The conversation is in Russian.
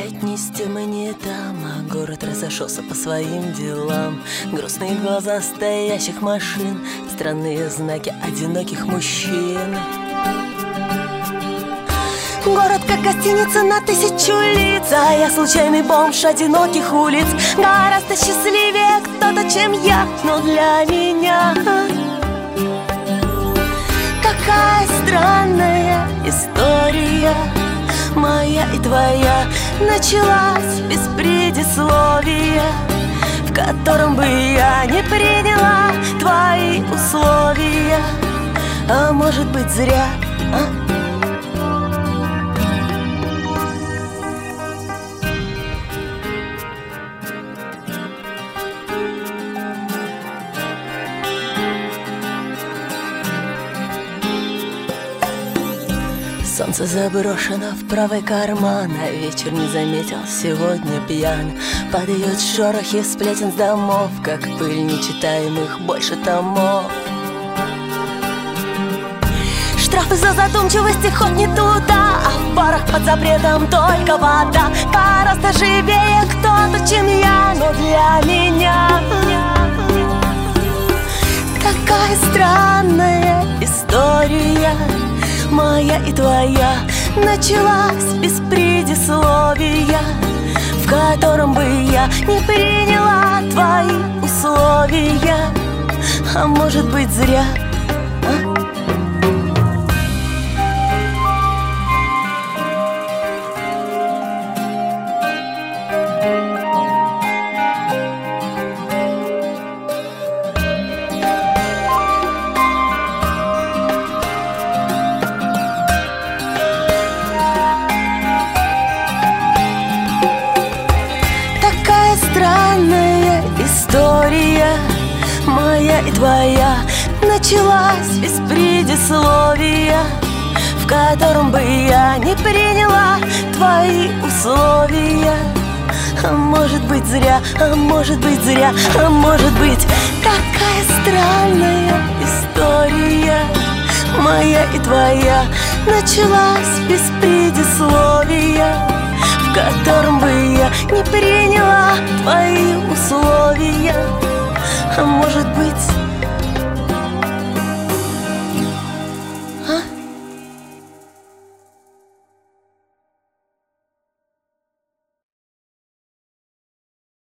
летний стемнеет там, а город разошелся по своим делам. Грустные глаза стоящих машин, странные знаки одиноких мужчин. Город как гостиница на 1000 лиц, а я случайный бомж одиноких улиц. Гораздо счастливее кто-то, чем я, но для меня какая странная история моя и твоя началась без предисловия, в котором бы я не приняла твои условия. А может быть зря, Солнце заброшено в правый карман, а вечер не заметил, сегодня пьян. Подает шорохи сплетен с домов, как пыль нечитаемых больше томов. Штрафы за задумчивость и ход не туда, а в барах под запретом только вода. Гораздо живее кто-то, чем я, но для меня такая странная история моя и твоя началась без предисловия, в котором бы я не приняла твои условия. А может быть зря, странная история моя и твоя началась без предисловия, в котором бы я не приняла твои условия. А может быть зря, а может быть зря, а может быть такая странная история моя и твоя началась без предисловия, в котором бы я не приняла твои условия. А может быть